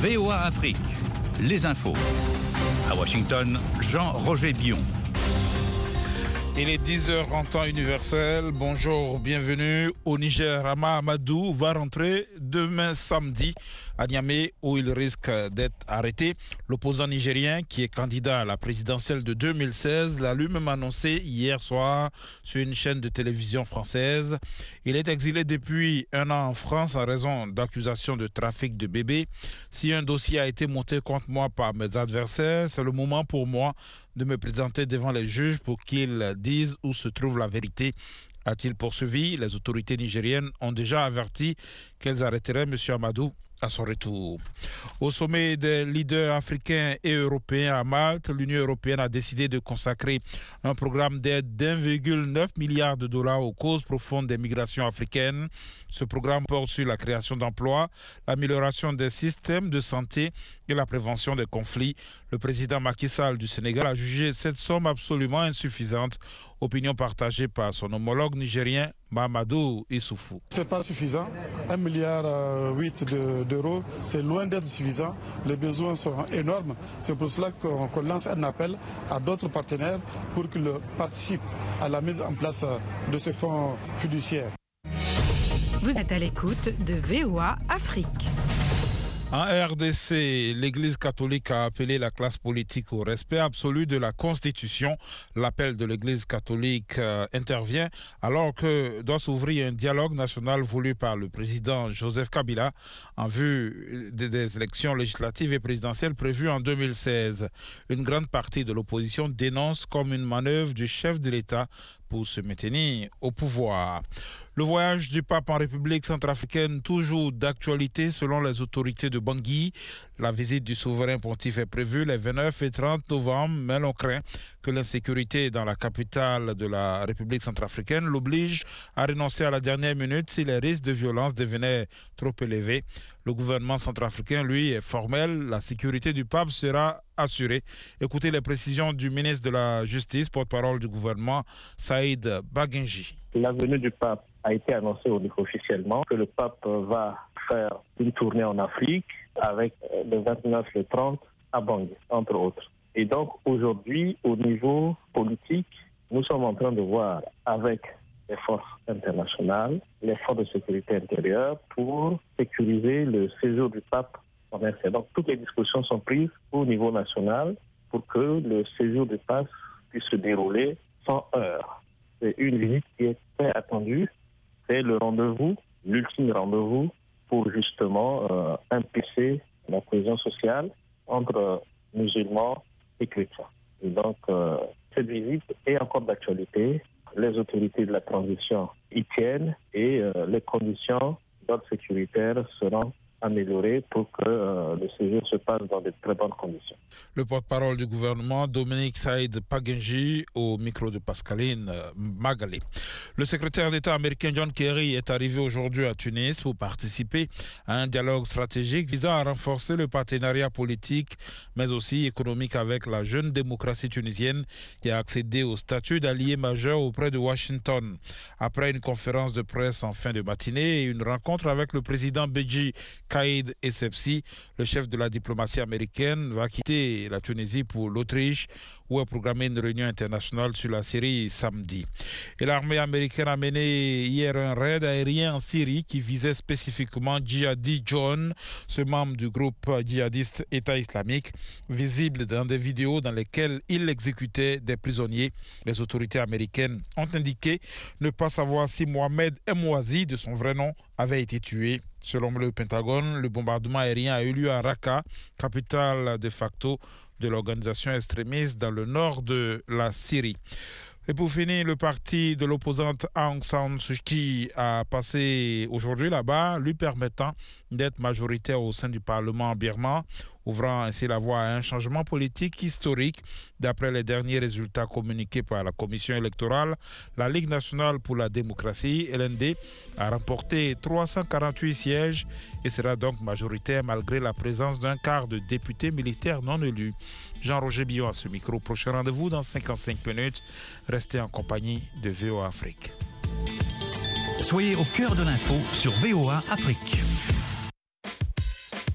VOA Afrique, les infos. À Washington, Jean-Roger Bion. Il est 10h en temps universel. Bonjour, bienvenue au Niger. Hama Amadou va rentrer demain samedi à Niamey où il risque d'être arrêté. L'opposant nigérien qui est candidat à la présidentielle de 2016 l'a lui-même annoncé hier soir sur une chaîne de télévision française. Il est exilé depuis un an en France en raison d'accusations de trafic de bébés. Si un dossier a été monté contre moi par mes adversaires, c'est le moment pour moi de me présenter devant les juges pour qu'ils disent où se trouve la vérité, a-t-il poursuivi. Les autorités nigériennes ont déjà averti qu'elles arrêteraient M. Amadou à son retour. Au sommet des leaders africains et européens à Malte, l'Union européenne a décidé de consacrer un programme d'aide d'1,9 milliard de dollars aux causes profondes des migrations africaines. Ce programme porte sur la création d'emplois, l'amélioration des systèmes de santé et la prévention des conflits. Le président Macky Sall du Sénégal a jugé cette somme absolument insuffisante. Opinion partagée par son homologue nigérien Mahamadou Issoufou. C'est pas suffisant. 1,8 milliard d'euros, c'est loin d'être suffisant. Les besoins sont énormes. C'est pour cela qu'on lance un appel à d'autres partenaires pour qu'ils participent à la mise en place de ce fonds fiduciaire. Vous êtes à l'écoute de VOA Afrique. En RDC, l'Église catholique a appelé la classe politique au respect absolu de la Constitution. L'appel de l'Église catholique intervient alors que doit s'ouvrir un dialogue national voulu par le président Joseph Kabila en vue des élections législatives et présidentielles prévues en 2016. Une grande partie de l'opposition dénonce comme une manœuvre du chef de l'État pour se maintenir au pouvoir. Le voyage du pape en République centrafricaine, toujours d'actualité selon les autorités de Bangui. La visite du souverain pontife est prévue les 29 et 30 novembre, mais l'on craint que l'insécurité dans la capitale de la République centrafricaine l'oblige à renoncer à la dernière minute si les risques de violence devenaient trop élevés. Le gouvernement centrafricain, lui, est formel. La sécurité du pape sera assurée. Écoutez les précisions du ministre de la Justice, porte-parole du gouvernement, Saïd Bagenji. La venue du pape a été annoncée officiellement que le pape va faire une tournée en Afrique avec le 29 et le 30 à Bangui, entre autres. Et donc aujourd'hui, au niveau politique, nous sommes en train de voir avec les forces internationales, les forces de sécurité intérieure pour sécuriser le séjour du pape en RC. Donc toutes les discussions sont prises au niveau national pour que le séjour du pape puisse se dérouler sans heurts. C'est une visite qui est très attendue. C'est le rendez-vous, l'ultime rendez-vous pour justement impulser la cohésion sociale entre musulmans et chrétiens. Et donc cette visite est encore d'actualité. Les autorités de la transition y tiennent et les conditions d'ordre sécuritaire seront améliorées pour que le séjour se passe dans de très bonnes conditions. Le porte-parole du gouvernement, Dominique Saïd Bagenji, au micro de Pascaline Magalé. Le secrétaire d'État américain John Kerry est arrivé aujourd'hui à Tunis pour participer à un dialogue stratégique visant à renforcer le partenariat politique, mais aussi économique avec la jeune démocratie tunisienne qui a accédé au statut d'allié majeur auprès de Washington. Après une conférence de presse en fin de matinée et une rencontre avec le président Béji Caïd Essebsi, le chef de la diplomatie américaine, va quitter la Tunisie pour l'Autriche où est programmée une réunion internationale sur la Syrie samedi. Et l'armée américaine a mené hier un raid aérien en Syrie qui visait spécifiquement Djihadi John, ce membre du groupe djihadiste État islamique, visible dans des vidéos dans lesquelles il exécutait des prisonniers. Les autorités américaines ont indiqué ne pas savoir si Mohamed Emouazi, de son vrai nom, avait été tué. Selon le Pentagone, le bombardement aérien a eu lieu à Raqqa, capitale de facto de l'organisation extrémiste dans le nord de la Syrie. Et pour finir, le parti de l'opposante Aung San Suu Kyi a passé aujourd'hui là-bas, lui permettant d'être majoritaire au sein du Parlement birman, ouvrant ainsi la voie à un changement politique historique. D'après les derniers résultats communiqués par la Commission électorale, la Ligue nationale pour la démocratie, LND, a remporté 348 sièges et sera donc majoritaire malgré la présence d'un quart de députés militaires non élus. Jean-Roger Bion à ce micro. Prochain rendez-vous dans 55 minutes. Restez en compagnie de VOA Afrique. Soyez au cœur de l'info sur VOA Afrique.